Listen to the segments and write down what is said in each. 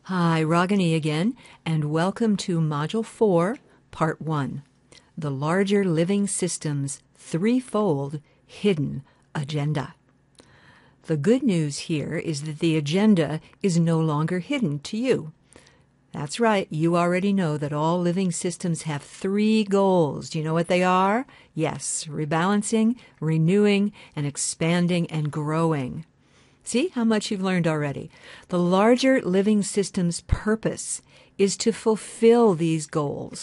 Hi, Ragini again, and welcome to Module 4, Part 1, The Larger Living Systems Threefold Hidden Agenda. The good news here is that the agenda is no longer hidden to you. That's right, you already know that all living systems have three goals. Do you know what they are? Yes, rebalancing, renewing, and expanding and growing. See how much you've learned already. The larger living system's purpose is to fulfill these goals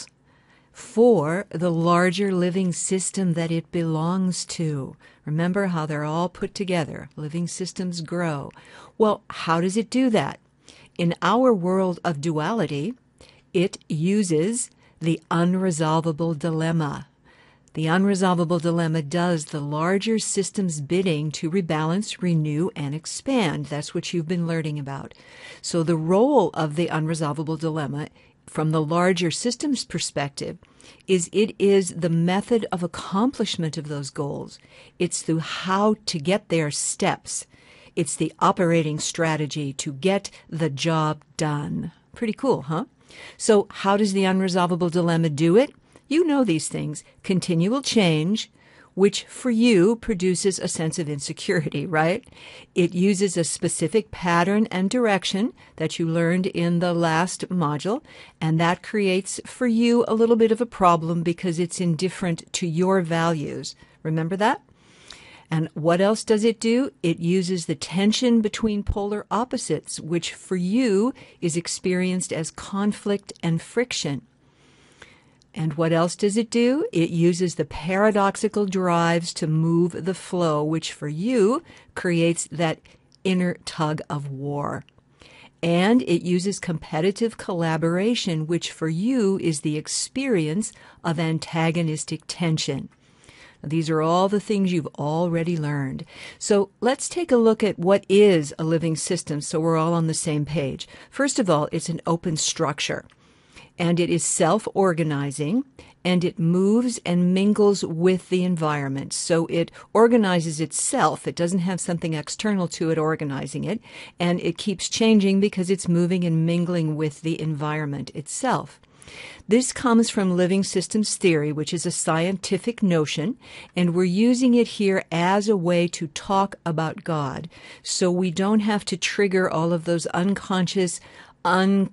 for the larger living system that it belongs to. Remember how they're all put together. Living systems grow. Well, how does it do that? In our world of duality, it uses the unresolvable dilemma. The unresolvable dilemma does the larger system's bidding to rebalance, renew, and expand. That's what you've been learning about. So the role of the unresolvable dilemma from the larger system's perspective is it is the method of accomplishment of those goals. It's through how to get their steps. It's the operating strategy to get the job done. Pretty cool, huh? So how does the unresolvable dilemma do it? You know these things. Continual change, which for you produces a sense of insecurity, right? It uses a specific pattern and direction that you learned in the last module, and that creates for you a little bit of a problem because it's indifferent to your values. Remember that? And what else does it do? It uses the tension between polar opposites, which for you is experienced as conflict and friction. And what else does it do? It uses the paradoxical drives to move the flow, which for you creates that inner tug of war. And it uses competitive collaboration, which for you is the experience of antagonistic tension. These are all the things you've already learned. So let's take a look at what is a living system so we're all on the same page. First of all, it's an open structure. And it is self-organizing, and it moves and mingles with the environment. So it organizes itself. It doesn't have something external to it organizing it, and it keeps changing because it's moving and mingling with the environment itself. This comes from living systems theory, which is a scientific notion, and we're using it here as a way to talk about God. So we don't have to trigger all of those unconscious, unpleasant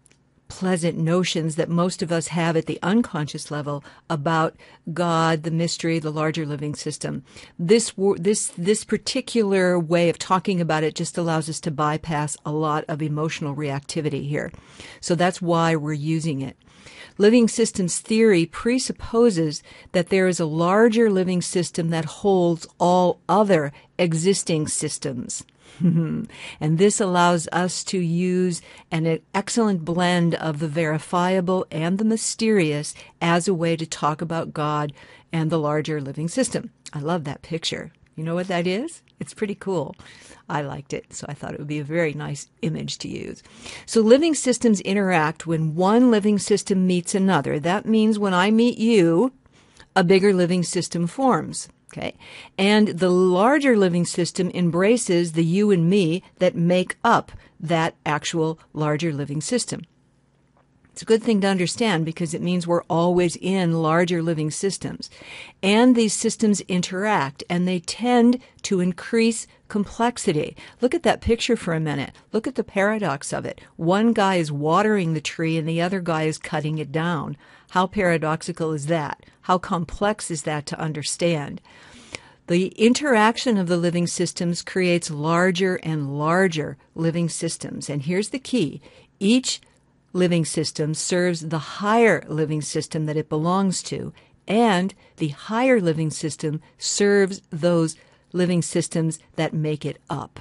notions that most of us have at the unconscious level about God, the mystery, the larger living system. This particular way of talking about it just allows us to bypass a lot of emotional reactivity here. So that's why we're using it. Living systems theory presupposes that there is a larger living system that holds all other existing systems. And this allows us to use an excellent blend of the verifiable and the mysterious as a way to talk about God and the larger living system. I love that picture. You know what that is? It's pretty cool. I liked it, so I thought it would be a very nice image to use. So living systems interact when one living system meets another. That means when I meet you, a bigger living system forms. Okay. And the larger living system embraces the you and me that make up that actual larger living system. It's a good thing to understand because it means we're always in larger living systems. And these systems interact and they tend to increase complexity. Look at that picture for a minute. Look at the paradox of it. One guy is watering the tree and the other guy is cutting it down. How paradoxical is that? How complex is that to understand? The interaction of the living systems creates larger and larger living systems. And here's the key. Each living system serves the higher living system that it belongs to, and the higher living system serves those living systems that make it up.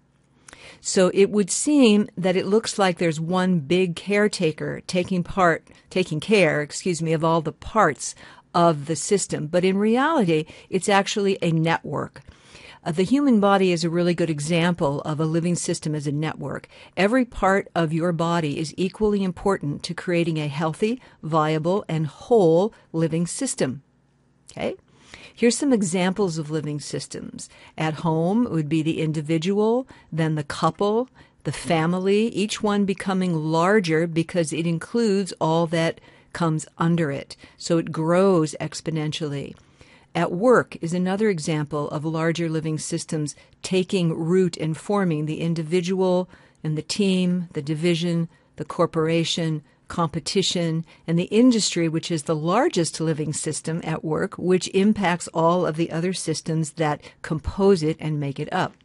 So it would seem that it looks like there's one big caretaker taking care of all the parts of the system. But in reality, it's actually a network. The human body is a really good example of a living system as a network. Every part of your body is equally important to creating a healthy, viable, and whole living system. Okay? Here's some examples of living systems. At home, it would be the individual, then the couple, The family, each one becoming larger because it includes all that comes under it. So it grows exponentially. At work is another example of larger living systems taking root and forming the individual and the team, the division, the corporation, competition, and the industry, which is the largest living system at work, which impacts all of the other systems that compose it and make it up.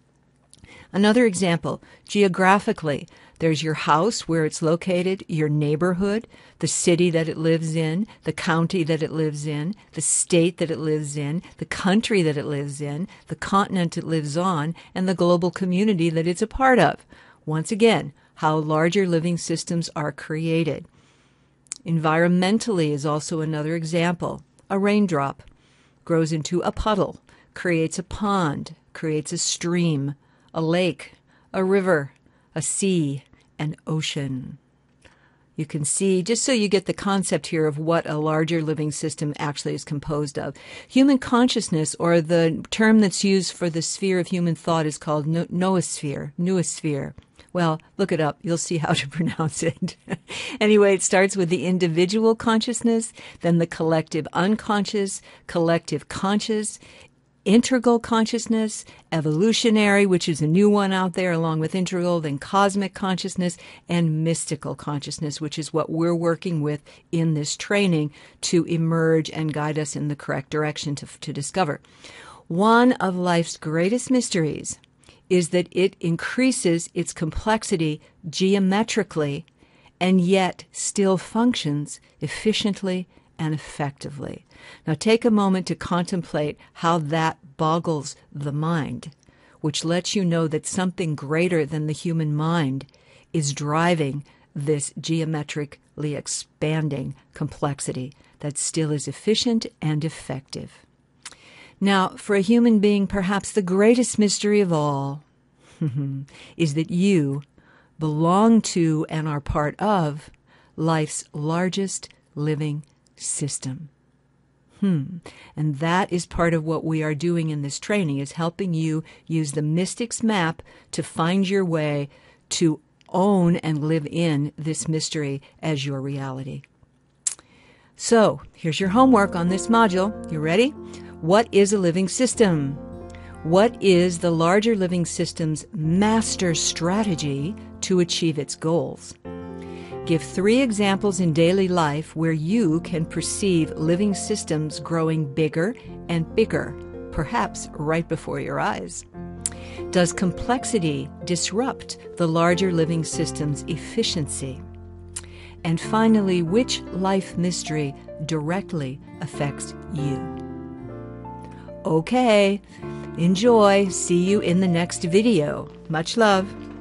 Another example, geographically, there's your house where it's located, your neighborhood, the city that it lives in, the county that it lives in, the state that it lives in, the country that it lives in, the continent it lives on, and the global community that it's a part of. Once again, how larger living systems are created. Environmentally is also another example. A raindrop grows into a puddle, creates a pond, creates a stream, a lake, a river, a sea, an ocean. You can see, just so you get the concept here of what a larger living system actually is composed of. Human consciousness, or the term that's used for the sphere of human thought, is called noosphere. Well, look it up. You'll see how to pronounce it. Anyway, it starts with the individual consciousness, then the collective unconscious, collective conscious, integral consciousness, evolutionary, which is a new one out there along with integral, then cosmic consciousness, and mystical consciousness, which is what we're working with in this training to emerge and guide us in the correct direction to discover. One of life's greatest mysteries is that it increases its complexity geometrically and yet still functions efficiently and effectively. Now take a moment to contemplate how that boggles the mind, which lets you know that something greater than the human mind is driving this geometrically expanding complexity that still is efficient and effective. Now, for a human being, perhaps the greatest mystery of all is that you belong to and are part of life's largest living system. And that is part of what we are doing in this training, is helping you use the mystic's map to find your way to own and live in this mystery as your reality. So, here's your homework on this module. You ready? What is a living system? What is the larger living system's master strategy to achieve its goals? Give 3 examples in daily life where you can perceive living systems growing bigger and bigger, perhaps right before your eyes. Does complexity disrupt the larger living system's efficiency? And finally, which life mystery directly affects you? Okay, enjoy. See you in the next video. Much love.